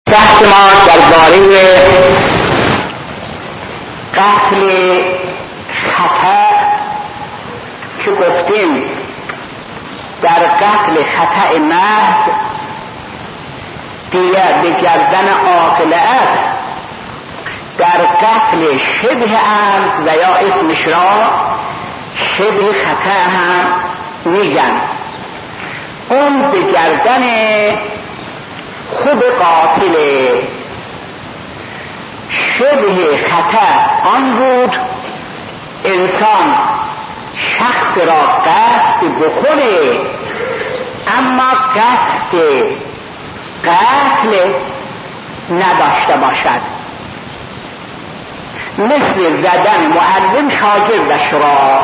بحث ما درباره قتل خطأ که گفتیم در قتل خطأ محض دیه به گردن عاقله است، در قتل شبه عمد و یا اسمش را شبه خطأ هم میگن. اون به گردن خود قاتل. شبه خطأ آن بود انسان شخص را قصد بکنه اما قصد قتل نداشته باشد، مثل زدن معلم شاگردش را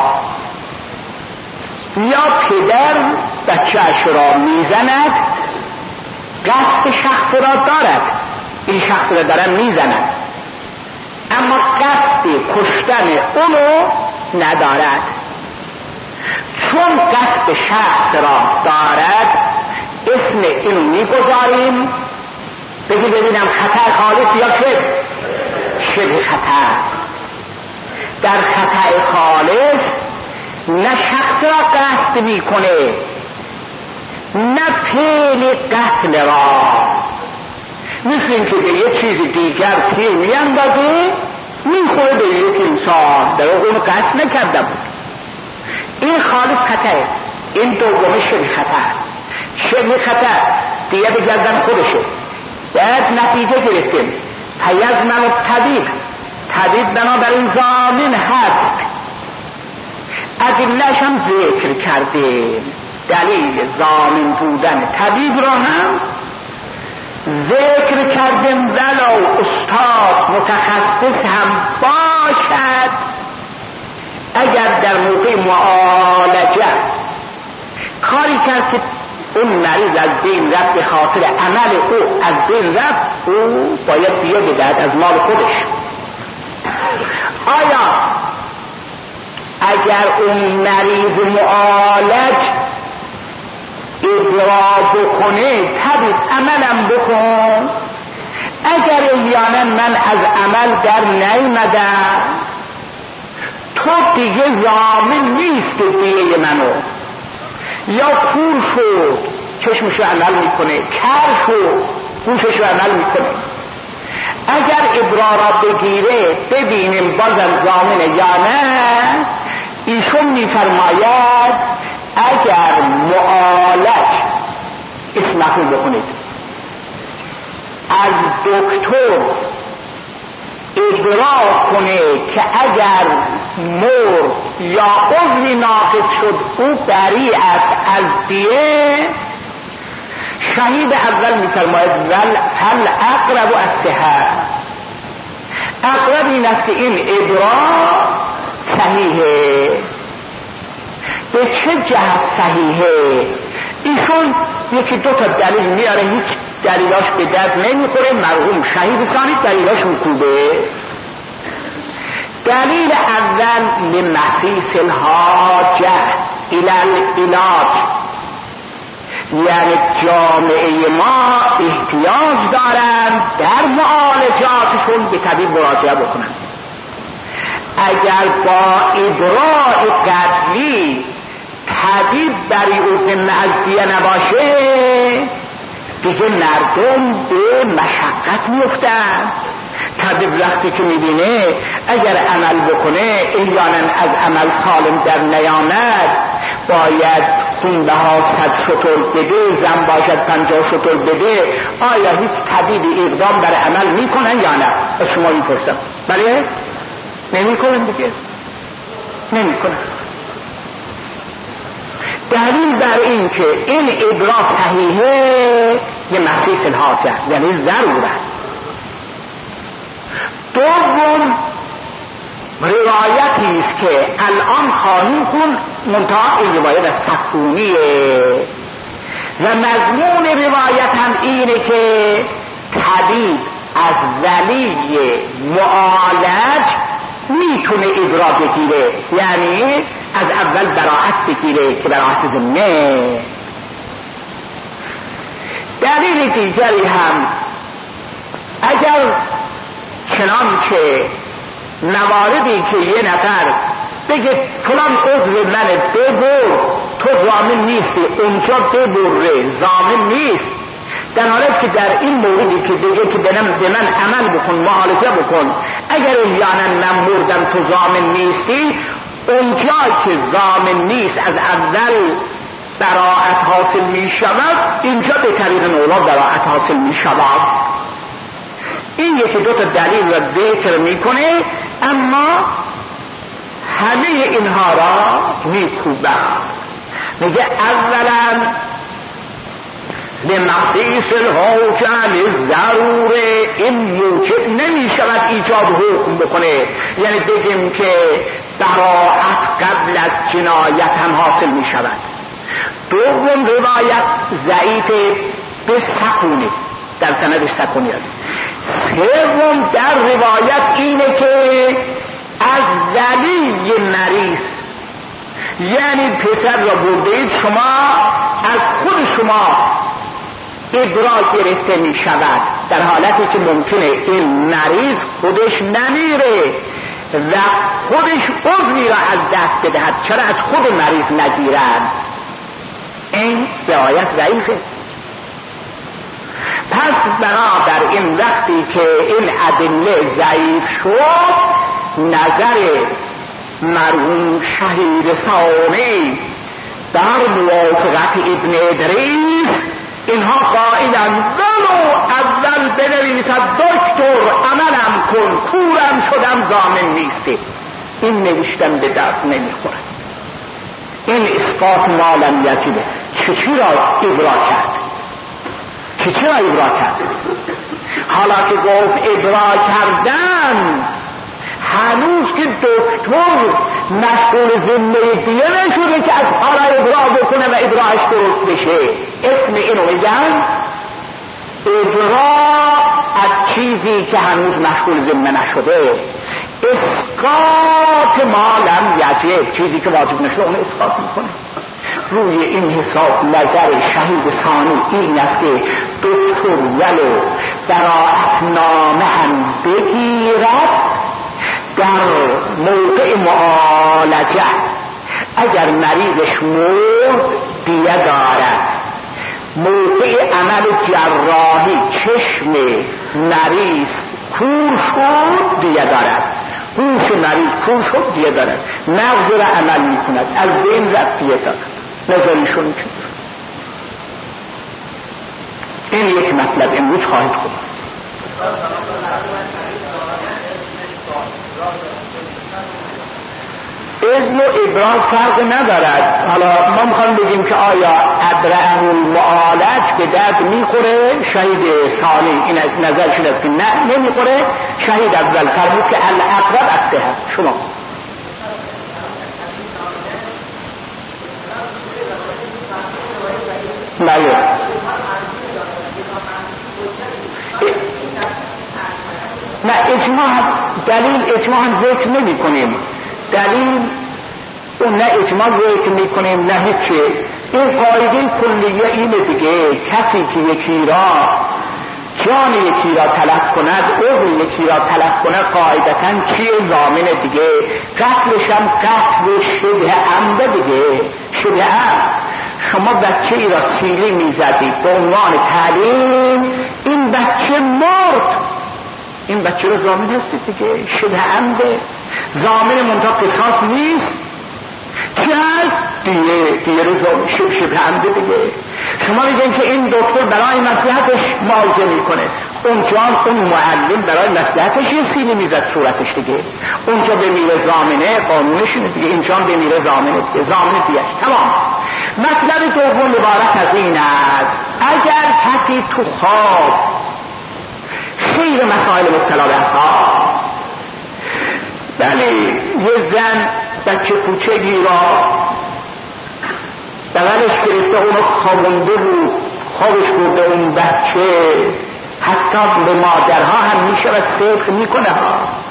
یا پدر بچه‌اش را میزند، قصد شخص را دارد، این شخص را دارن میزند اما قصد کشتن اونو ندارد. چون قصد شخص را دارد اسم اینو میگذاریم، بگی ببینم خطا خالص یا شبه خطا است. در خطا خالص نه شخص را قصد میکنه نه فعل قتل را، مثل اینکه به یه چیز دیگر تیر میاندازه میخوره به یک انسان، در اون قصد نکرده بود. این خالص خطأه. این دوم شبه خطا است. شبه خطا دیگه به گردن خودشه. بعد نتیجه گرفتیم پیزمن و طبیب بنابراین ضامن هست. ادله‌اش هم ذکر کردیم، دلیل ضامن بودن طبیب را هم ذکر کردیم. ولو استاد متخصص هم باشد، اگر در موقع معالجه کاری کرد که اون مریض از بین رفت به خاطر عمل او از بین رفت، او باید دیگه بدهد از مال خودش. آیا اگر اون مریض معالج ابرا بکنه طبیب عملم بکن، اگر احیانا من از عمل در نیامدم تو دیگه ضامن نیست دیگه منو، یا کور شد چشمشو عمل میکنه، کر شد گوششو عمل میکنه، اگر ابرا را بگیره ببینیم بازم ضامنه یا نه. ایشون میفرماید اگر معالج اسمحو بکنید از دکتر ابرا کنه که اگر مرد یا عضوی ناقص شد او بری است از دیه، شهید اول میفرماید فل اقرب از صحت. اقرب این است که این ابرا صحیحه. به چه جهت صحیحه؟ ایشون یکی دو تا دلیل میاره، هیچ دلیلاش به درد نمیخوره، مرحوم شهید ثانی دلیلاش مکوبه. دلیل اول لمسیس الحاجه الالعلاج، یعنی جامعه ما احتیاج دارند در معالجاتشون به طبیب مراجعه بکنن. اگر با ابراء قبلی طبیب بری او ذمه از دیه نباشه دیگه مردم به مشقت میفتن. طبیب وقتی که میبینه اگر عمل بکنه احیانا از عمل سالم در نیامد باید خونده ها 100 شتر بده، زن باشد 50 شتر بده، آیا هیچ طبیب اقدام بر عمل میکنن یا نه؟ از شما میپرسم. بله؟ نمیکنن دیگه، نمیکنن. دلیل بر این که این ابرا صحیحه یه مسیس الحاجه، یعنی ضروره. دوم روایتی است که الان خواهیم خون، منتها این روایت از صفونیه و مضمون روایت هم اینه که طبیب از ولی معالج میتونه ابرا بگیره، یعنی از اول براءت بگیره که براءت ذمه. دلیل دیگری هم اگر چنانچه مواردی که یه نفر بگه فلان عضو منه ببر، تو ضامن نیستی، اونجا ببره ضامن نیست، در حالت که در این موردی که بگه که به من عمل بکن، معالجه بکن، اگر احیانا من مردم تو ضامن نیستی، اونجا که ضامن نیست از اول براءت حاصل می شود، اینجا به طریق اولا براءت حاصل می شود. این یکی دو تا دلیل را ذکر میکنه، اما همه اینها را میکوبه. میگه اولا لمخصیص الحاجه ضروره، این موجب نمی شود ایجاد حکم بکنه، یعنی بگیم که براءت قبل از جنایت هم حاصل می شود. دوم روایت ضعیف به سکونه، در سندش سکونی هست. سوم در روایت اینه که از ولی مریض، یعنی پسر را بردید شما، از خود شما ابرا گرفته می شود، در حالتی که ممکنه این مریض خودش نمیره و خودش عضوی را از دست بدهد، چرا از خود مریض نگیرد؟ این روایت ضعیفه. پس بنابر این وقتی که این ادله ضعیف شد، نظر مرحوم شهید ثانی در موافقت ابن ادریس، اینها قائلن ولو اول بنویسد دکتر عملم کن، کورم شدم ضامن نیستی، این نوشتن به درد نمیخوره. این اسقاط مالم یجبه. چی را ابرا کرد؟ چرا ابرا کرد؟ حالا که گفت ابرا کردن، هنوز که دکتر مشغول ذمه دیگه نشده که از حالا ابرا بکنه و ابراش درست بشه. اسم اینو میگن ابرا از چیزی که هنوز مشغول ذمه نشده. اسقاط مالم یجب، چیزی که واجب نشده اون اسقاط میکنه. روی این حساب نظر شهید ثانی این است که دکتر ولو براءت نامه هم بگیرد، در موقع معالجه اگر مریضش مرد دیه دارد، موقع عمل جراحی چشم مریض کور شد دیه دارد، گوش مریض کور شد دیه دارد، مغز را عمل میکند از بین رفت دیه دارد. نظریشون که این یک مطلب امروز خواهید خود. اذن و ابراز فرق ندارد. حالا ما میخوایم بگیم که آیا ابرأه المعالج به درد میخوره؟ شهید ثانی این نظرشون است که نه نمیخوره. شهید اول فرمود که الاقرب الصحة. شما بله نه اجماع دلیل اجماع هم ذکر نمی کنیم، دلیل اون نه اجماع ذکر می کنیم نه هیچی. این قاعده کلیه اینه دیگه، کسی که یکی را جان یکی را تلف کند، عضو یکی را تلف کند، قاعدتا چیه؟ ضامن دیگه. قتلش هم قتل شبه عمده دیگه، شبه عمد. شما بچه ای را سیلی میزدید به عنوان تعلیم، این بچه مرد، این بچه را ضامن هستید دیگه، شبه عمده. ضامن منتها قصاص نیست، چی هست؟ دیگه رو شبه عمده دیگه. شما میگن که این دکتر برای مصلحتش معالجه میکنه، اونجا اون معلم برای مصلحتش یه سیلی میزد صورتش دیگه، اونجا بمیره ضامنه قانونشونه دیگه، اینجا بمیره ضامنه دیگه، ضامنه دیگه. تمام. مطلب دوم عبارت از این است، اگر کسی تو خواب خیر مسائل مبتلا به اصحاب، بله یه زن بچه کوچگی را بغلش گرفته، اونو خوابونده بود، خوابش برده اون بچه، حتی به مادرها هم میشه و صدق میکنه ها.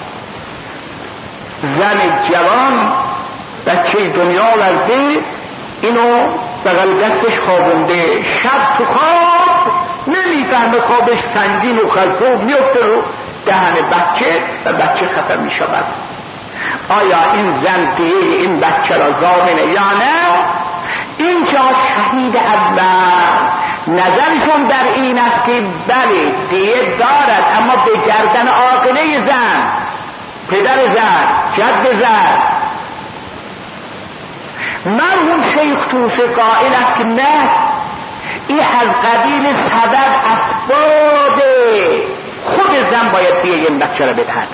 زن جوان بچه دنیا ورده، اینو بغل دستش خوابونده، شب تو خواب نمیفهمه، خوابش سنگین و خزوب میفته رو دهن بچه و بچه خفه میشود. آیا این زن دیه این بچه را ضامنه یا نه؟ اینجا شهید اول نظرشون در این است که بله دیه دارد، اما به گردن عاقله زن، پدر زن، جد زن. مرحوم شیخ توسی قائل است که نه، این از قبیل سبب اسباب خود زن باید دیه این بچه را بدهد.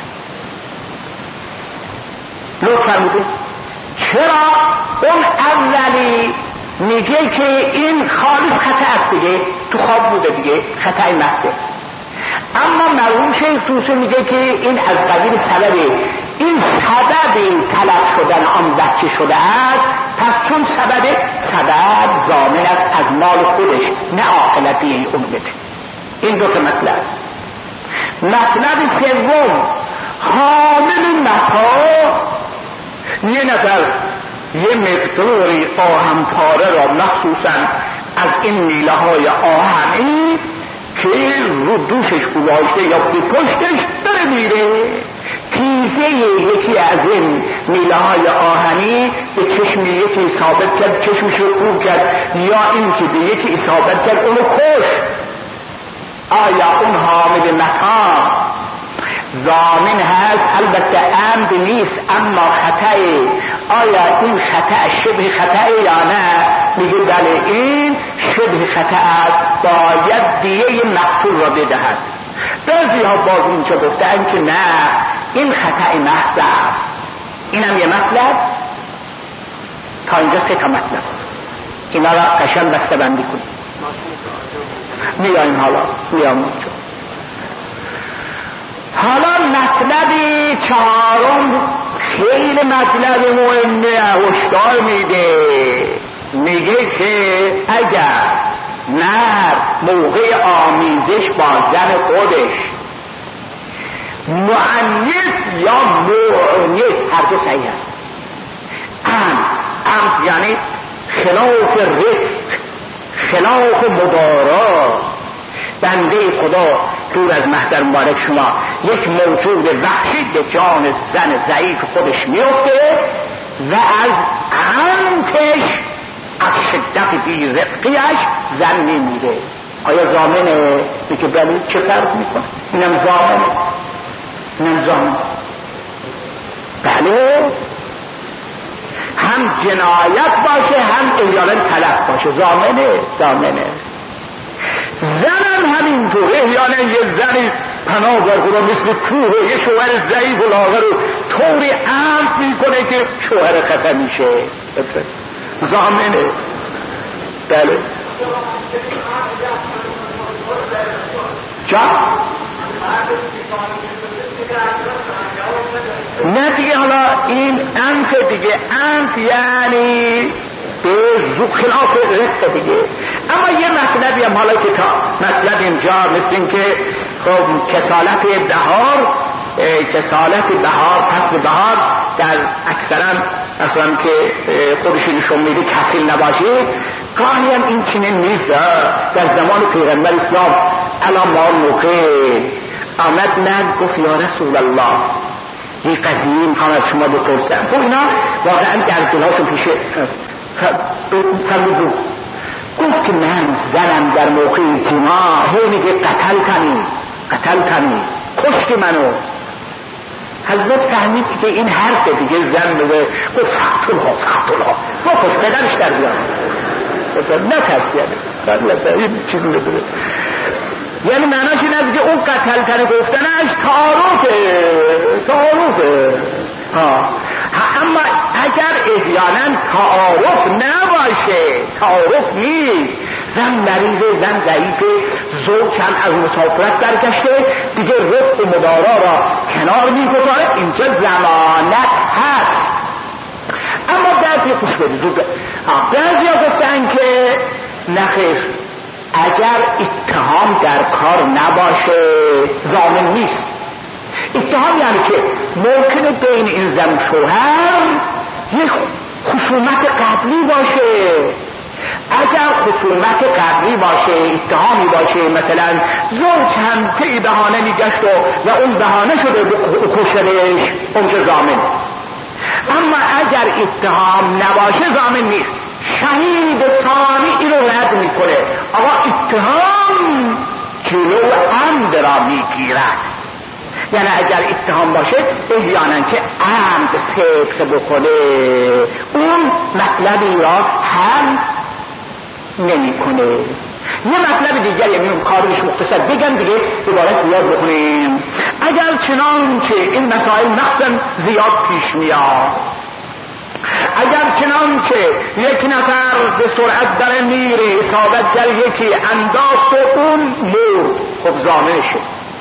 لطف فرمودید. چرا؟ اون اولی میگه که این خالص خطا است دیگه، تو خواب بوده دیگه، خطای محضه. اما مرحوم شیخ توسی میگه که این از قبیل سببه، این سبب طلب شدن آن بچه شده است، پس چون سبب ضامن است از مال خودش، نه عاقلتی اون بده. این دو تا مطلب. مطلب سوم، حامل متا، یه نفر یه مقداری آهن پاره را مخصوصا از این میله های آهنی که رو دوشش گذاشته یا به پشتش داره میره، تیزه یکی از این میله های آهنی به چشم یکی اصابت کرد، چشمش رو خوب کرد، یا این که به یکی اصابت کرد اونو کش. آیا اون حامل متا ضامن هست؟ البته عمد نیست اما خطأه. آیا این خطأ شبه خطأه یا نه؟ میگه بله این شبه خطأ است، باید دیه مقتول را بدهد. بعضی ها باز اونجا گفتن که نه، این خطأ محض است. اینم یه مطلب. تا اینجا 3 تا مطلب، اینا را قشنگ بسته بندی کنیم. میایم میام اونجا. حالا مطلب 4 خیلی مطلب مهمه، هشدار میگه که اگر مرد موقع آمیزش با زن خودش معنیت یا معنیت هر دو صحیح است. عمد یعنی خلاف رفق، خلاف مدارا. بنده خدا دور از محضر مبارک شما یک موجود وحشی به جان زن ضعیف خودش میفته و از عمتش، از شدت بی رفقیش زن میمیره. آیا ضامنه؟ میگه بله. چه فرق میکنه؟ اینم ضامنه. بله، هم جنایت باشه هم احیانا طلب باشه، ضامنه. زنم همینطور، احیانا یه زنی پناه بر خدا مثل کوه و یه شوهر ضعیف و لاغر رو طوری عمد میکنه که شوهر خطا میشه، ضامنه. بله. نه دیگه، حالا این انف دیگه، انف یعنی به خلاف رفت دیگه. اما یه مطلبی هم حالا که تا مطلب اینجا مثل این که خب کسالت بهار فصل بهار در اکثرا مثلا که خودشون نشون میده کسیل نباشه، گاهی هم این چنین نیست. در زمان پیغمبر اسلام الان ما موقع آمد نه گفت یا رسول الله یه قضیه میخوام از شما بپرسم. خب اینا واقعا در دلهاشون پیشه فرمود. گفت که من زنم در موقع جماع هی میگه قتل کنی کشت منو. حضرت فهمید که این حرف دیگه زن بگه، گفت فقتلها با کش پدرش در بیان نترسی. یعنی این چیزی نداره، یعنی معناش این است که اون قتل کنی گفتنش تعارفه. اما اگر احیانا تعارف نباشه، تعارف نیست، زن مریضه، زن ضعیفه، زوج چند از مسافرت برگشته دیگه، رفق و مدارا را کنار میگذاره، اینجا ضمانت هست. اما بعضی خوش بدید، بعضی ها گفتن که نخیر، اگر اتهام در کار نباشه ضامن نیست. اتهام یعنی که ممکنه بین این زن و شوهر یک خصومت قبلی باشه، اگر خصومت قبلی باشه، اتهامی باشه، مثلا زوج هم که بهانه میگشت و اون بهانه شده کشتنش، اون که ضامن. اما اگر اتهام نباشه ضامن نیست. شهید ثانی این رو رد میکنه، آقا اتهام جلو عمد را میگیرد. یعنی اگر اتهام باشه احیانا که عمد صدق بکنه، اون مطلبی را هم نمیکنه. یه مطلب دیگر، یعنی اون کارش مختصر بگم دیگه دوباره زیاد بکنیم. اگر چنانچه این مسائل مخصوصا زیاد پیش میاد، اگر چنانچه یک نفر به سرعت در میره، اصابت در یکی انداخت و اون مرد، خب ضامنشه.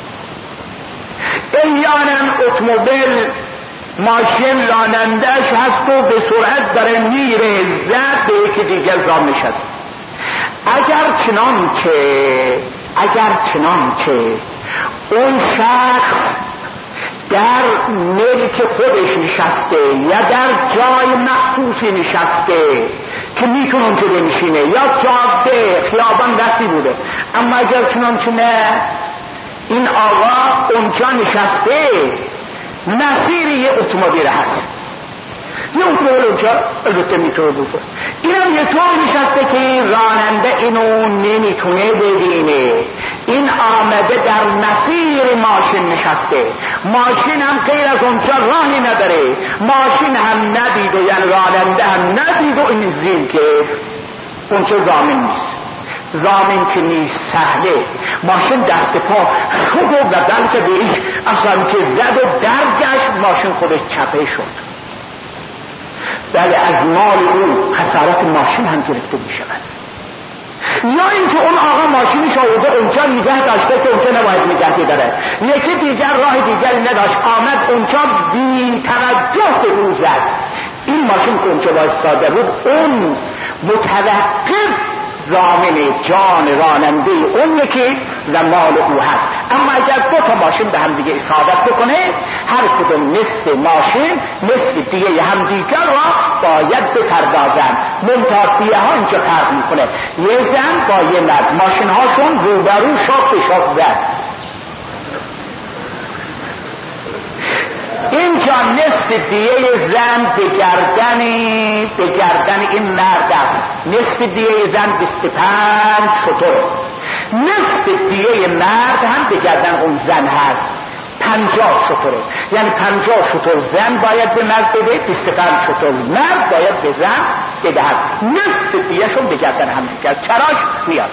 احیانا اتومبیل ماشین رانندهش هست و به سرعت در میره، زد به یکی دیگر ضامنش هست. اگر چنانچه اون شخص در ملک خودش نشسته یا در جای مخصوصی نشسته که میتونه اونجا بنشینه، یا جاده خیابان وسیع بوده، اما اگر چنانچه نه، این آقا اونجا نشسته، مسیر یه اتومبیل هست، یه اتومبیل اونجا البته میتونه بود، اینم یه طور نشسته که راننده اینو نمیتونه ببینه، این آمده در مسیر ماشین نشسته، ماشین هم غیر از اونجا راهی نداره، ماشین هم ندید و یعنی راننده هم ندید و این زیر که اونجا ضامن نیست. ضامن که نیست سهله، ماشین دست پا شد و بلکه بهش اصلا که زد و درگشت، ماشین خودش چپه شد، بله از مال او خسارت ماشین هم گرفته می شود. یا اینکه اون آقا ماشینش آورده اونجا نگه داشته که اونجا نباید نگه داره، یکی دیگر راه دیگری نداشت، آمد اونجا بی توجه به او زد، این ماشین که اونجا وایساده بود، اون متوقف ضامن جان راننده اون یکی و مال او هست. اما اگر دو تا ماشین به هم دیگه اصابت بکنه، هر کدوم نصف ماشین نصف دیگه هم دیگر را باید بپردازن. منتها دیگه ها اینجا فرق میکنه، یه زن با یه مرد ماشین هاشون روبرو شاخ به شاخ زد، اینجا نصف دیه زن به گردن این مرد است، نصف دیه زن 25 شتر، نصف دیه مرد هم به گردن اون زن هست 50 شتره، یعنی 50 شتر زن باید به مرد بده، 25 شتر مرد باید به زن بدهد، نصف دیهشون به گردن هم کرد. چراش میاد.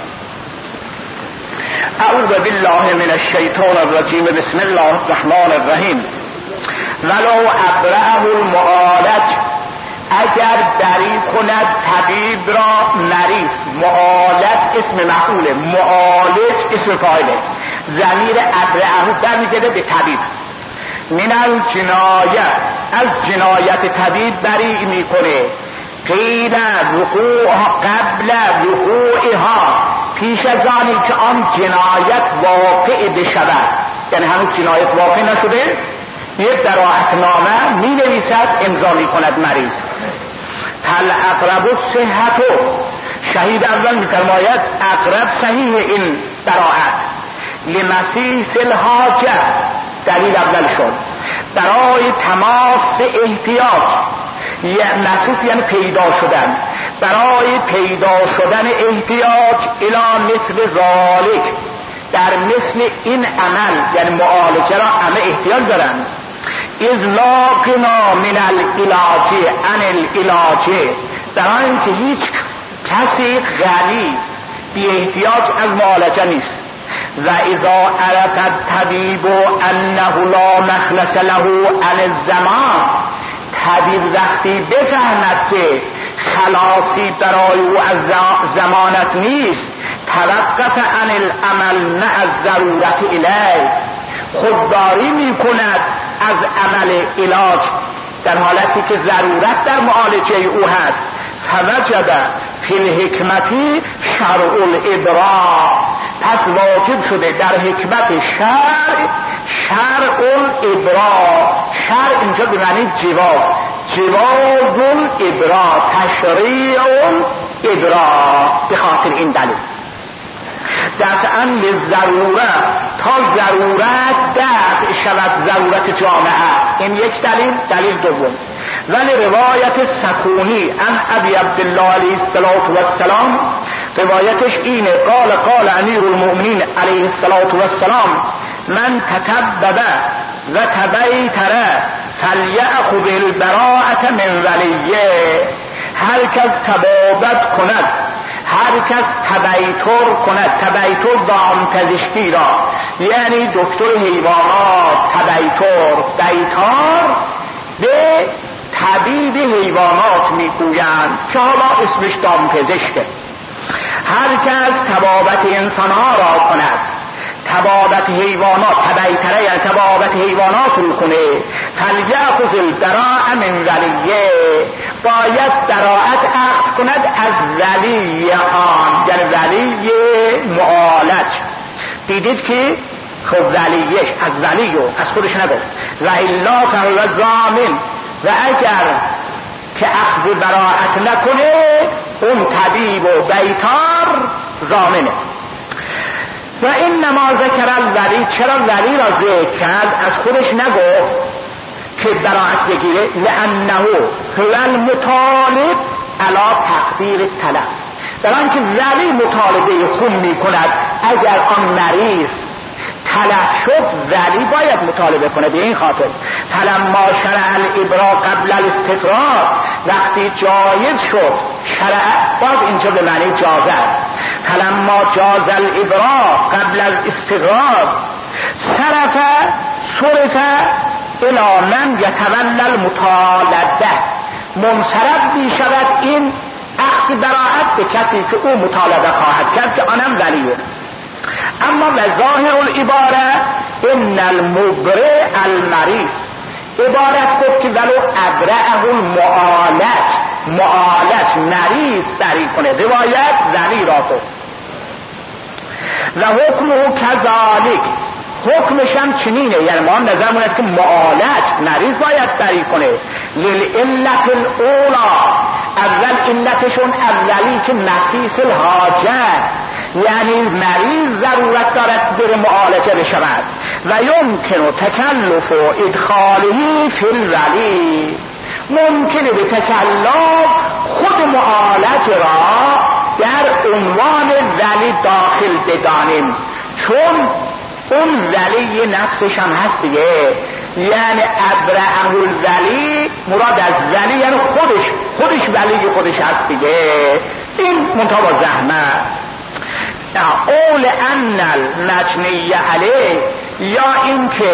اعوذ بالله من الشیطان الرجیم، بسم الله الرحمن الرحیم. ولو ابرأه المعالج، اگر بری کند طبیب را مریض، معالج اسم مفعوله، معالج اسم فاعله، ضمیر ابرأه برمیگرده به طبیب. من الجنایه، از جنایت طبیب بری میکنه، قیل وقوعها قبل وقوعها، پیش از آنی که آن جنایت واقع بشود، یعنی همون جنایت واقع نشده، یک براءتنامه می نویسد، امضا می کند مریض. هل اقرب الصحت، شهید اول می فرماید اقرب صحیح این براءت، لمسیس الحاجه، دلیل اول شد، برای تماس احتیاج، مسیس یعنی پیدا شدن، برای پیدا شدن احتیاج الی مثل ذالک، در مثل این عمل یعنی معالجه را همه احتیاج دارن. از لاقنا من العلاج عن العلاج، در آن که هیچ کسی غنی بی احتیاج از معالجه نیست. و اذا عرف الطبیب انه لا مخلص له عن الزمان، طبیب وقتی بفهمد که خلاصی برای او از زمانت نیست، توقف عن العمل مع الضرورت الیه، خودداری می کند از عمل علاج در حالتی که ضرورت در معالجه او هست. فوجب فی الحکمتی شرع الابراء، پس واجب شده در حکمت شرع الابراء، شرع اینجا به معنی جواز، جواز الابراء، تشریع ابرا، به خاطر این دلیل دفعاً للضروره، تا ضرورت دفع شود ضرورت جامعه. این یک دلیل. دلیل دوم، ولی روایت سکونی عن ابی عبدالله علیه السلام، روایتش اینه قال امیر المؤمنین علیه السلام من تتبب و تبیتر فلیأخذ البراءة من ولیه. هر کس تبابت کند، هر کس تبیتر کند، تبیتر دام پزشکی را، یعنی دکتر حیوانات، تبیتر بیتار به طبیب حیوانات میگویند که حالا اسمش دام پزشکه. هر کس تبابت انسانها را کند، تبابت حیوانات، تبیتره یعنی تبابت حیوانات رو کنه، فلیأخذ البراءة من ولیه، باید براءت اخذ کند از ولی آن، یعنی ولی معالج. دیدید که خب ولیش از ولیو از خودش نگفت، و الا فهو ضامن، و اگر که اخذ براءت نکنه اون طبیب و بیتار ضامنه. و انما ذکر الولی، چرا ولی را ذکر کرد؟ از خودش نگفت که براءت بگیره، لانه هو المطالب علی تقدیر الطلب، در آنکه ولی مطالبه خون می کند اگر آن مریض طلب شد ولی باید مطالبه کنه. به این خاطر فلما شرع الابرا قبل الاستفراغ، وقتی جایز شد شرع، باز اینجا به معنی جازه است، فلما جاز الابرا قبل الاستفراغ صرف الى من یتولی المطالبه، منصرف می شود این اخذ براءت به کسی که او مطالبه خواهد کرد که آنم ولیه. اما و ظاهر العباره ان المبرئ المریض، عبارت گفت که ولو ابرئه المعالج، معالج مریض بری کنه، روایت ولی را گفت. و حکمه کذالک، حکمش هم چنینه، یعنی ما نظرمون است که معالج مریض باید بری کنه. للعلت الاولا، اول علتشون اولی که مسیس الحاجه، یعنی مریض ضرورت دارد بر معالجه بشود، و یمکن تکلف و ادخاله فی الولی، ممکنه به تکلف خود معالج را در عنوان ولی داخل بدانیم، چون اون ولی نفسش هم هست دیگه، یعنی ابرئه الولی، مراد از ولی یعنی خودش ولی خودش هست دیگه. این منتها با زحمت. اول ان المجنی علیه، یا اینکه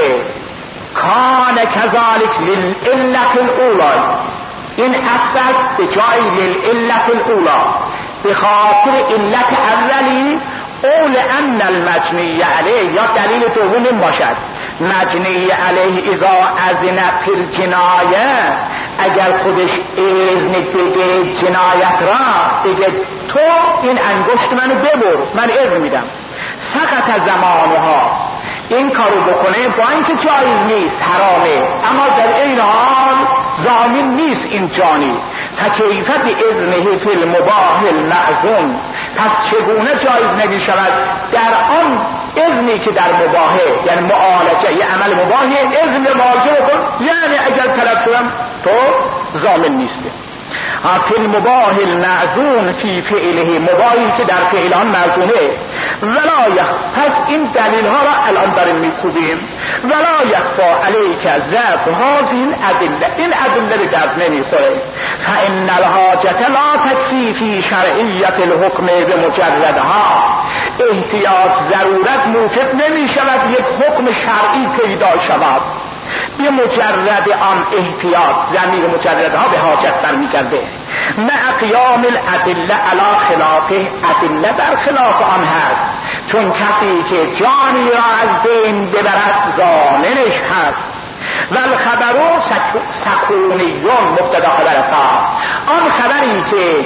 کان کذالک للعلت الاولی، این عطف به جای للعلت الاولی، به خاطر علت اولی. اول ان المجنی علیه، یا دلیل دوم این باشد مجنی علیه اذا اذن فی الجنایه، اگر خودش اذن بده جنایت را، بگه تو این انگشت منو ببر، من اذن میدم، سقط زمانها، این کارو بکنه با اینکه جایز نیست، حرامه، اما در این حال ضامن نیست این جانی. فکیف باذنه فی المباح المعظوم، پس چگونه جایز نمی شود در آن اذنی که در مباحه، یعنی معالجه یه عمل مباحه، اذن معالجه کن، یعنی اگر طلب شدم تو ضامن نیستی. فی المباح المعظوم فی فعله، مباحی که در فعلان معظومه. ولا پس این دلیل ها را الان داریم میخونیم. ولا یخفا علیک ضعف هذه الادله، این ادله به درد نمیخوره. فان الحاجت لا تکفی فی شرعیت الحکم بمجردها، احتیاط ضرورت موجب نمی شود یک حکم شرعی پیدا شود به مجرد آن احتیاط. ضمیر مجردها به حاجت برمیگرده. مع قیام الادله علی خلافه، ادله در خلاف آن هست، چون کسی که جانی را از بین ببرد ضامنش هست. و الخبر سکونیون، مبتدا خبر صاحب، آن خبری که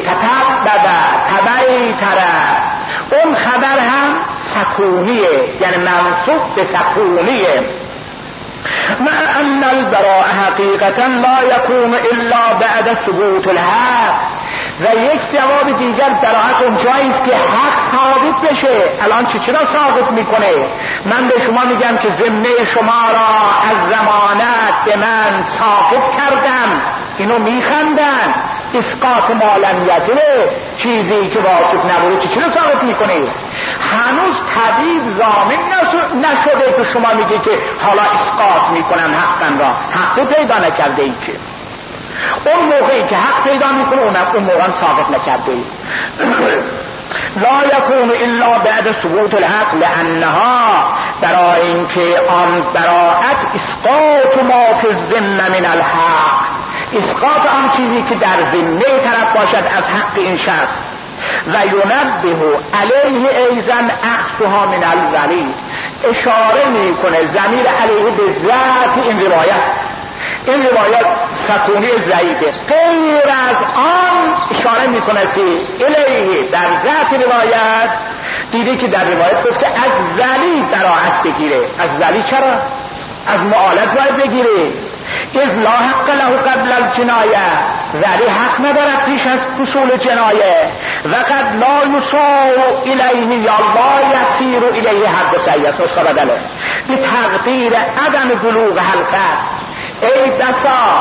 تبیتره، اون خبر هم سکونیه، یعنی منصوب به سکونیه. مع ان البراء حقیقتا لا يكون الا بعد ثبوت الحق، و یک جواب دیگر براحت اونجایی است که حق ثابت بشه. الان چرا ثابت میکنه؟ من به شما میگم که ذمه شما را از ضمانت به من ثابت کردم، اینو میخندن. اسقاط مالمیته چیزی که واجب نبوده چرا ثابت میکنه؟ هنوز طبیب ضامن نشده که شما میگه که حالا اسقاط میکنن حقا را. حق پیدا نکرده ای که اون موقعی که حق پیدا میکنه اون موقع ثابت نکرده ای. لا یکون الا بعد ثبوت الحق لانها، برای اینکه آن براءت اسقاط ما فی الذمه من الحق، اسقاط آن چیزی که در ذمه طرف باشد از حق این شخص. و ینبه علیه ایضا اخذها من الولی، اشاره میکنه ضمیر علیه به ذات این روایت. این روایت سکونی ضعیفه، غیر از آن اشاره میکنه که الیه در ذات روایت. دیدی که در روایت گفت که از ولی براءت بگیره. از ولی چرا؟ از معالج باید بگیره. اذ لا حق له قبل الجنایه، ولی حق ندارد پیش از حصول جنایه. و قد لا یساء الیه یا لا یسیر الیه حد سیئت. نسخه بدله به تقدیر عدم بلوغ حلقت. ای بسا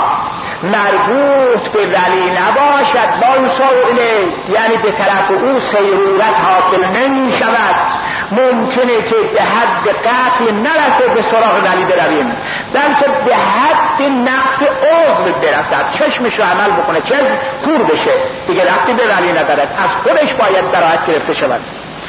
مربوط به ولی نباشد، لا یساء الیه یعنی به طرف او سیرورت حاصل نمی شود. ممکنه که به حد قطع نرسه به سراغ ولی برویم، بلکه به حد نقص عضو برسد، چشمش رو عمل بکنه، چشم کور بشه دیگه، ربطی به ولی ندارد، از خودش باید براءت گرفته شود.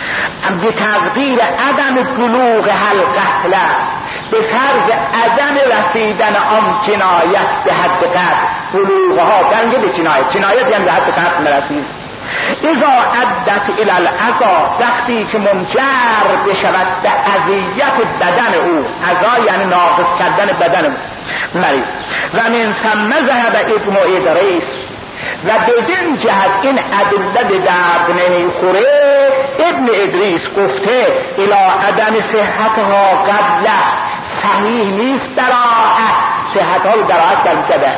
به تقدیر عدم بلوغ القتل، به فرض عدم رسیدن آن جنایت به حد قتل. بلوغها دنگه به جنایت یعنی به حد قتل نرسید. اذا عدت الى العزا، وقتی که منجر بشود به اذیت بدن او، عزا یعنی ناقص کردن بدن مریض. و من ثم ذهب ابن ادریس، و بدین جهت این ادله به درد نمیخوره. ابن ادریس گفته الی عدم صحتها قبل، صحیح نیست براءت، صحتها رو براءت درکده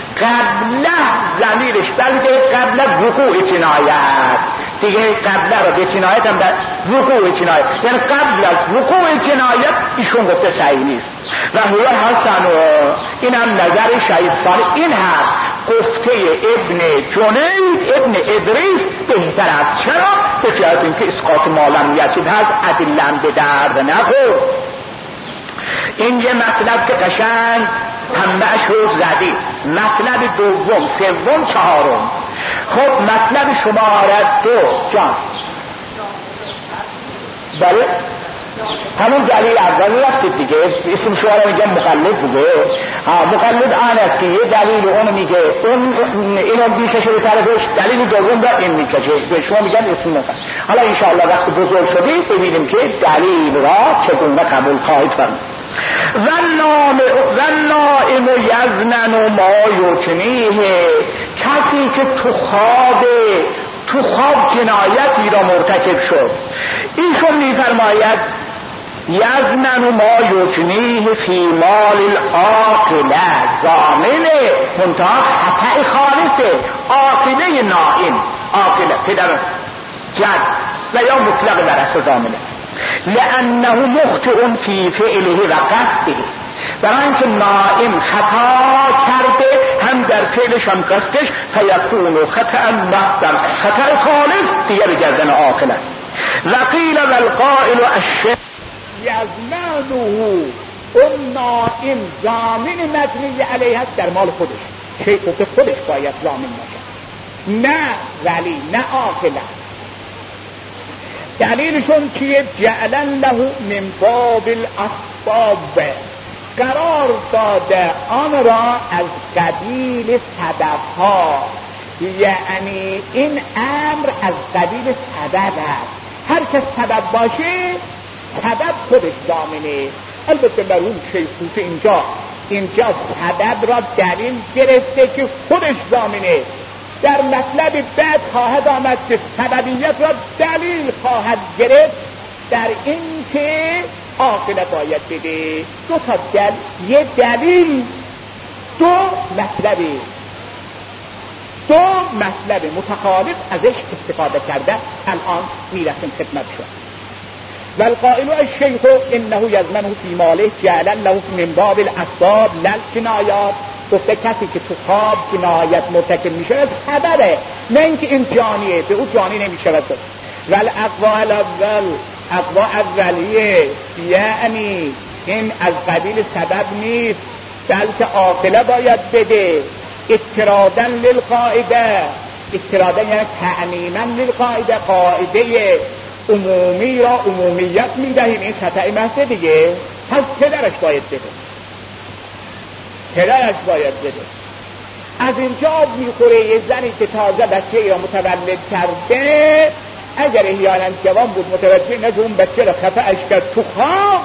قبل ضمیرش بلکه قبل وقوع جنایت دیگه، قبل رو به جنایت هم در وقوع جنایت یعنی قبل از وقوع جنایت ایشون گفته صحیح نیست. و هو حسن، این هم نظر شهید ثانی. این هم گفته ابن جنید ابن ادریس بهتر است. چرا؟ به جهت اینکه اسقاط مالمیتی هست، ادله به درد نخور. این یه مطلب که قشنگ همه‌اش رو زدی. مطلب دوم، سوم، چهارم. خب مطلب شماره 2 جان. بله همون دلیل اولی رفتید دیگه، اسم شما رو میگم مقلد دیگه. مقلد آن است که یه دلیل اون میگه، اون اینو میکشه به طرفش، دلیل دوم را این میکشه، به شما میگن اسم مقلد. حالا انشاءالله وقت بزرگ شدی ببینیم که دلیل را چگونه قبول خواهید فرمود. والنائم یظنن ما یکنیه، کسی که تو خواب جنایتی را مرتکب شد، ایشون میفرماید یظنن ما یکنیه فی مال العاقله، ضامنه منتها خطأ خالصه. عاقله نائم، عاقله پدر جد و یا مطلق برسه ضامنه، لانه مخطئ فی فعله و قصده، برای اینکه نائم خطا کرده هم در فعلش هم قصدش، فیکون خطأ محضا، خطأ خالص دیگر گردن عاقله. و قیل والقائل الشیء یضمنه، اون نائم ضامن مجنی علیه است در مال خودش، شیء خودش باید ضامن باشه، نه ولی نه عاقله. دلیلشون چیه؟ جعلا له من باب الاسباب، قرار داده آن را از قبیل سببها، یعنی این امر از قبیل سبب است. هر که سبب باشه سبب خودش ضامنه. البته مرحوم شیخ طوسی اینجا سبب را دلیل گرفته که خودش ضامنه. در مطلب بعد خواهد آمد که سببیت را دلیل خواهد گرفت در این که عاقله باید بده. دو تا یه دلیل، دو مطلبی. دو مطلب متخالف ازش استفاده کرده. الان میرسیم خدمت شما. والقائل الشیخ انه یضمنه فی ماله جعلا له من باب الاسباب للجنایات. گفته کسی که تو خواب جنایت مرتکب میشه سببه، نه اینکه این جانیه، به او جانی نمیشه. والاقوا الاول، اقوا اولیه، یعنی این از قبیل سبب نیست بلکه عاقله باید بده. اطرادا للقاعده، اطرادا یعنی تعمیما للقاعده، قاعده عمومی را عمومیت میدهیم، این خطأ محض دیگه. پس پدرش باید بده، پدرش باید بده. از اینجا آب میخوره یه زنی که تازه بچه را متولد کرده، اگر احیانا جوان بود متوجه نشد اون بچه را خطأش کرد تو خواب،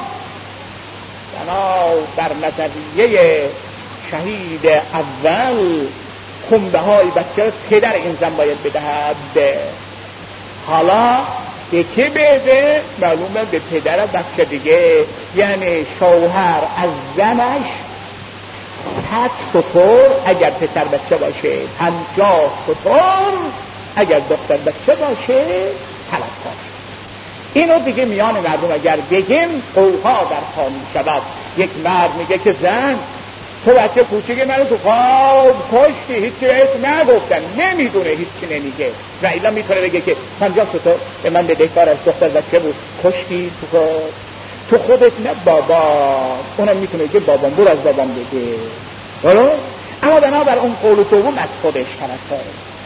بر نظریه شهید اول خونده های بچه را پدر این زن باید بدهد. حالا به که بده؟ معلومه به پدر بچه دیگه. یعنی شوهر از زنش 100 سطور اگر پسر بچه باشه، 50 سطور اگر دختر بچه باشه طلب کن. اینو دیگه میان مردم اگر بگیم قوها در پا می شود. یک مرد میگه که زن تو بچه کوچیک منو تو خواب کشتی، هیچی بهش نگفتن، نمیدونه، هیچی نمیگه. و ایلا میتونه بگه که 50 سطور به من بدهکار از دختر بچه بود، کشتی تو خواب. تو خودت نه بابا، اونم میتونه که بابام بود از بابام بگه. اما بنابر اون قول دوم از خودش طرفداره.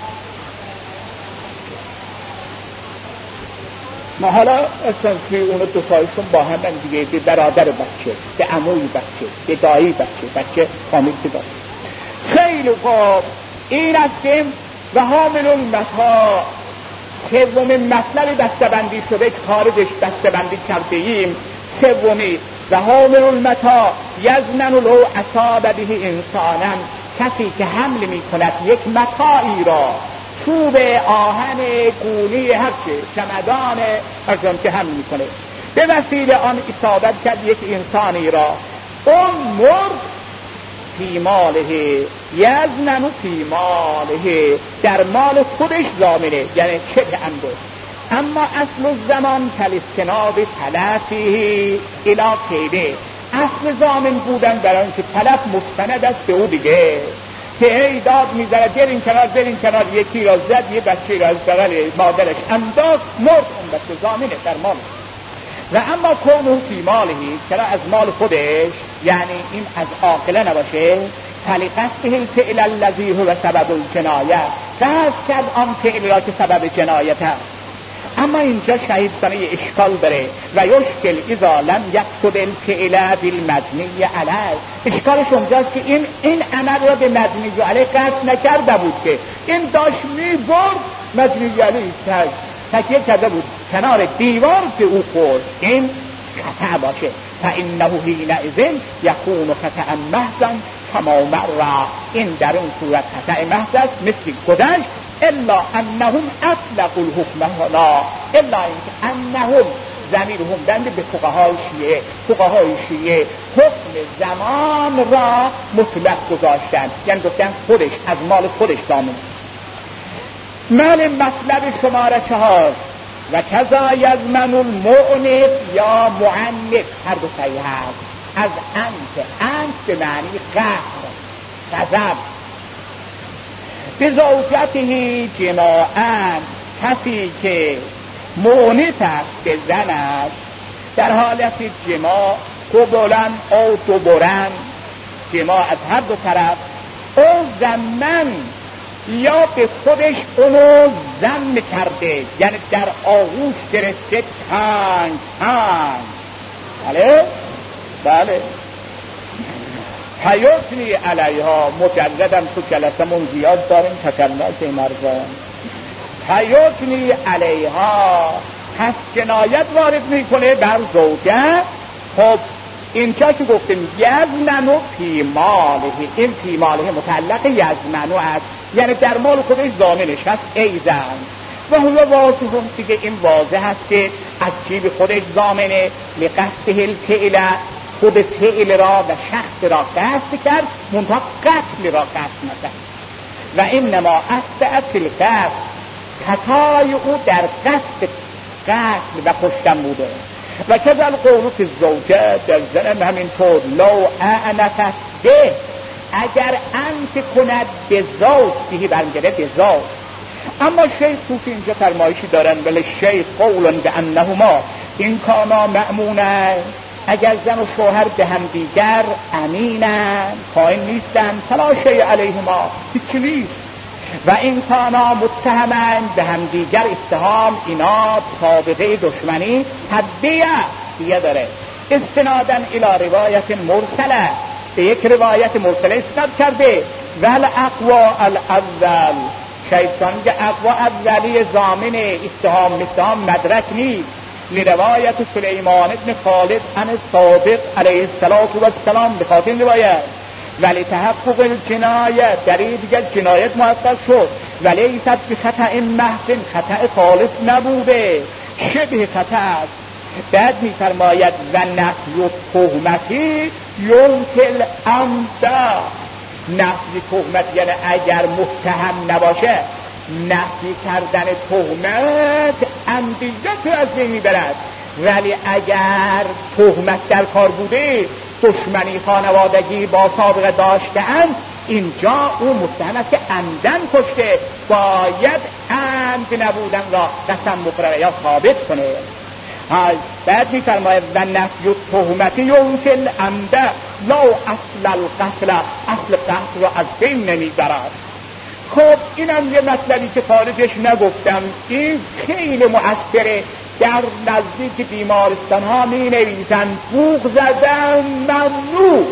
ما حالا اصلا که اون دوتایشون با هم دیگه، به برادر بچه، به عموی بچه، به دایی بچه، بچه کامل که داره. خیلی خوب، این است که و حامل المتا سومین مطلب دستبندی شده که خارجش دستبندی کرده ایم. سومی و حامل المتا یزنن لو اصاب به انسانا، کسی که حمل می کند یک متاعی را، چوب، آهن، گونی، هرچه، چمدان، هرچه که حمل می کنه، به وسیله آن اصابت کرد یک انسانی را، اون مرد فی ماله، یزنن فی ماله، در مال خودش ضامنه، یعنی شبه انده. اما اصل الزمان کالاستناد تلفه الی کیده، اصل ضامن بودن برای اینکه تلف مستند است به او دیگه، که ای داد میزنه در این کنار در این کنار، یکی را زد، یه بچه را از بغل مادرش انداز، مرد، اون بچه ضامنه در مال. و اما کونه فی مالهی، چرا از مال خودش، یعنی این از عاقله نباشه، فلقصده الفعل الذی هو سبب الجنایه، قصد کرد آن فعل را که سبب جنایت است. اما اینجا شهید سانه اشکال داره و یشکل اذا لم یقصد الفعل بالمجنی علیه. اشکالش اونجاست که این عمل را به مجنی علیه قصد نکرده بود، که این داشت میبرد مجنی علیه تکیه کرده بود کنار دیوار که او خورد، این خطا باشه. فانه حینئذ یکون خطا محضا کما مر، این در اون صورت خطا محض است مثل گذشت. الا انهم اطلقوا الحکم هنا، الا اینکه انهم ضمیرهم دنده به فقهای شیعه، فقهای شیعه حکم زمان را مطلق گذاشتن، یعنی گفتن خودش از مال خودش ضامن. مال مطلب شماره 4 و کذا یضمن المعنف یا معنف، هر دو صحیح هست. از انت به معنی قهر، غضب. به زوجته جماعاً، کسی که معنف است به زنش در حالت جماع، قبلن او دبرن، جماع از هر دو طرف، او زمن یا به خودش اونو زن کرده، یعنی در آغوش گرفته تنگ. بله حیاتنی علیها، مجردم تو جلسمون زیاد داریم تکلمات مرزان. حیاتنی علیها، پس جنایت وارد میکنه بر زوجه. خب اینجا که گفتیم یزمنو فی ماله، این فی ماله متعلق یزمنو است، یعنی در مال خودش ضامنش هست ای زن. و هو واضح، دیگه این واضح هست که از جیب خودش ضامنه، لقصده الفعل، خود فعل را و شخص را قصد کرد، منتها قتل را قصد نکرد. و انما اخطأ فی القصد، خطای او در قصد قتل و کشتن بوده. و کذا القول فی الزوجه، در زن همینطور، لو اعنفت به، اگر انت کند به زوج، دیگه برمیگرده به زوج. اما شیخ صوفی اینجا فرمایشی دارن، ولی شیخ قولا به انهما این کانا مأمونن، اگر زن و شوهر به هم دیگر امینن، خائن نیستن، فلا شیء علیهما، هیچ نیست. و این کانا متهمن، به هم دیگر اتهام، اینات، سابقه دشمنی، دیه داره. استنادن الی روایت مرسله، به یک روایت مرسله استناد کرده. ول اقوا الاول، شیطان که اقوا اولی ضامن اتهام مدرک نیست. لروایت سلیمان ابن خالد عن الصادق علیه السلام، به خاطر روایت. ولی تحقق الجنایت، در این دیگر جنایت محقق شد. ولی ایسد به خطأ محسن، خطأ خالص نبوده، شبه خطأ است. بعد می فرماید و نفی تهمتی یمکن عمدا، نفی تهمت یعنی اگر متهم نباشه، نفی کردن تهمت عمدیت از بین میبرد. ولی اگر تهمت در کار بوده، دشمنی خانوادگی با سابقه داشته‌اند، اینجا اون متهم است که عمدن کشته، باید عمد نبودن را قسم بخوره یا ثابت کنه. بعد می‌فرماید و نفی تهمتی یمکن عمدا لا اصل القتل، اصل قتل را از بین نمیبرد. خب اینم یه مطلبی که خارجش نگفتم، این خیلی مؤثره. در نزدیک بیمارستان ها می نویسن بوق زدن ممنوع.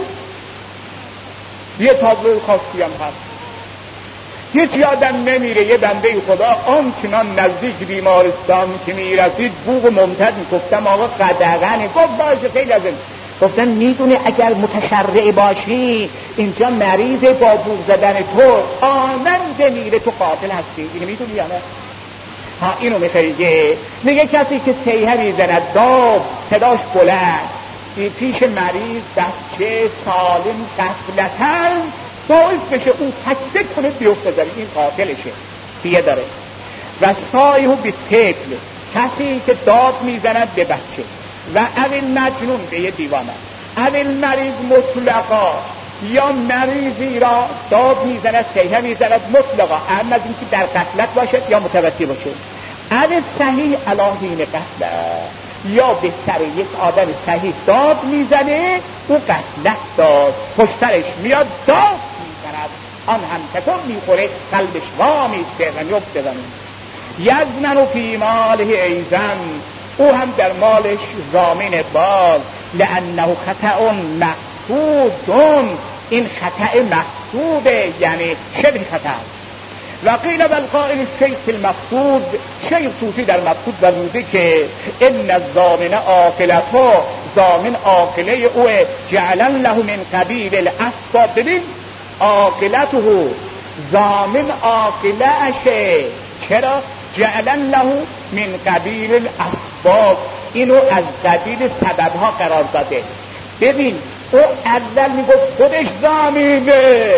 یه تابلو خاصی هم هست، هیچ یادم نمیره یه بنده خدا آنچنان نزدیک بیمارستان که میرسید بوق ممتد میگفتم آقا قدغنه، گفت باشه خیلی از این گفتن میدونی اگر متشرع باشی اینجا مریض با بوق زدن تو آننده میره تو قاتل هستی، اینو میدونی یا نه؟ ها اینو میگه کسی که سیحه میزند داد صداش بلند پیش مریض بچه سالم غفلتاً باعث بشه اون تکسه کنه بیفته داره، این قاتلشه، دیگه داره. و سایه به طفل، کسی که داد میزند به بچه، و اول مجنون به یه دیوانه، اول مریض مطلقا، یا مریضی را داد میزند سیحه میزند مطلقا، اما از اینکه در غفلت باشد یا متوجه باشه. اول صحیح علاهین قتل، یا به سر یک آدم صحیح داد میزنه، او غفلت داد پشترش میاد داد میزند، آن هم تکون میخوره قلبش وامیسته و میفته زمین. یزنن و فی ماله ایزن، او هم در مالش ضامن باز، لانه خطأ مقصود، این خطأ مقصوده یعنی شبه خطأ. و قیل بالقائل الشیخ المقصود، شیخ صوفی در مقصود فرموده که ان الضامن عاقلته، ضامن عاقله اوه، جعلا له من قبیل الاسباب، ببین عاقلته ضامن عاقله اشه، چرا؟ جعلا له من قبیل الاسباب، اینو از قبیل سببها قرار داده. ببین او اول میگفت خودش ضامنه،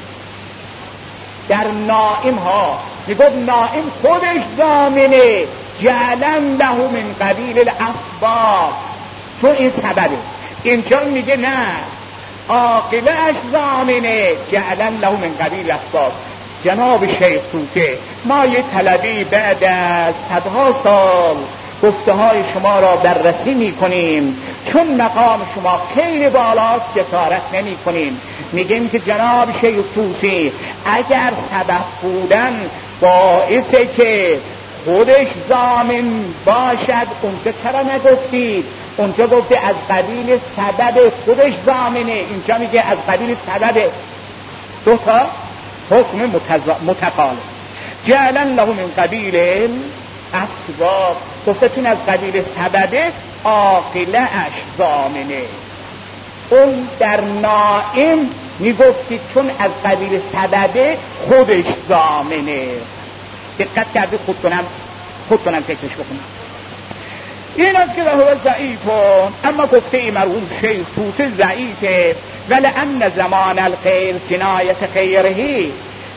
در نائم ها میگفت نائم خودش ضامنه، جعلا له من قبیل الاسباب، تو این سببه. اینجا میگه نه، عاقله‌اش ضامنه، جعلا له من قبیل الاسباب. جناب شیخ صوفی، ما یه طلبی بعد از صدها سال گفته های شما را بررسی می کنیم، چون مقام شما خیلی بالاست جسارت نمی کنیم. میگیم که جناب شیخ صوفی اگر سبب بودن باعثه که خودش ضامن باشد، اونجا چرا نگفتید؟ اونجا گفته از قبیل سبب خودش ضامنه، اینجا میگه از قبیل سبب. دو تا حکم متقابل. جعلا له من قبیل اسباب، گفته چون از قبیل سببه عاقله اش ضامنه. اون در نائم میگفتی چون از قبیل سببه خودش ضامنه. دقت کردی؟ خودتونم فکرش بکنم. این از که رهو ضعیفون، اما گفته ای مرحوم شیخ صوفی ضعیفه. ولأن زمان الخیر جنایت خیرهی،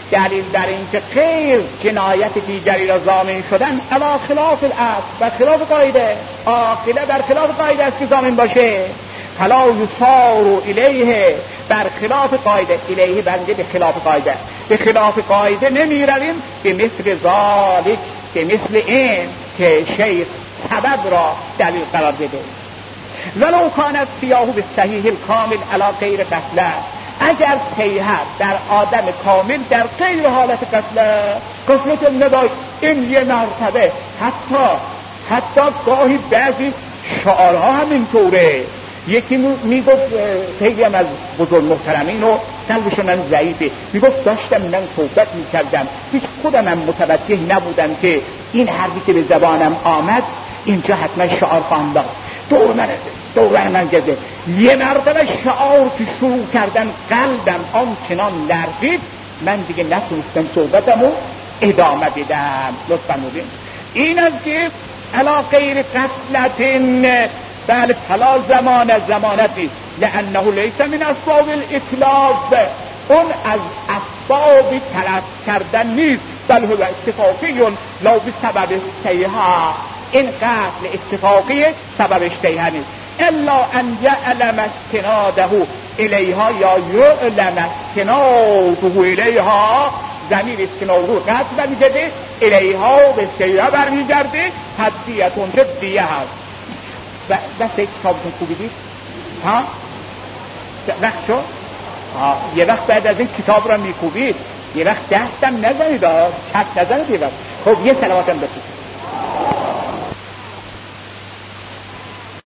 دلیل در این که غیر جنایت دیگری را ضامن شدن علا خلاف الاصل و خلاف قاعده، عاقله بر خلاف قاعده است که ضامن باشه. فلا یصار الیه، بر خلاف قاعده، الیه بنده به خلاف قاعده، به خلاف قاعده نمی رویم به مثل ذالک، به مثل این که شیخ سبب را دلیل قرار بده. ولو کانت سیاهو به صحیح الکامل علا غیر قتله، اگر صحیحت در آدم کامل در غیر حالت قتلت نداشت، این یه مرتبه حتی گاهی بعضی شعارها همینطوره. یکی میگفت، خیلی هم از بزرگ محترمین و قلبش من ضعیفه، میگفت داشتم من صحبت میکردم، هیچ خودم هم متوجه نبودم که این حرفی که به زبانم آمد اینجا حتما شعار خواهم داد. دور من گرده، یه مرتبه شعار که شروع کردن قلبم آنچنان لرزید من دیگه نتونستم صحبتمو ادامه بدم. لطفاً ببین این از که علا غیر قتلتن، بله فلا زمانت نیست، لانه لیس من اسباب الاتلاف، اون از اسباب تلف کردن نیست، بل هو اتفاقی لا بسبب سیحا، این قتل اتفاقی سببش سیحا نیست. الا ان یعلم استناده الیها، یا یعلم استناده الیها، زمین استناد رو قتل برمیگرده، الیها به سیحا برمیگرده، حدیتون چه دیه هست. دست یک کتابتون خوبی دید؟ ها؟ وقت شد؟ یه وقت بعد از این کتاب را میکوبید، یه وقت دستم نزنید، چپ نزنید. یه وقت خب یه سلواتم بسید.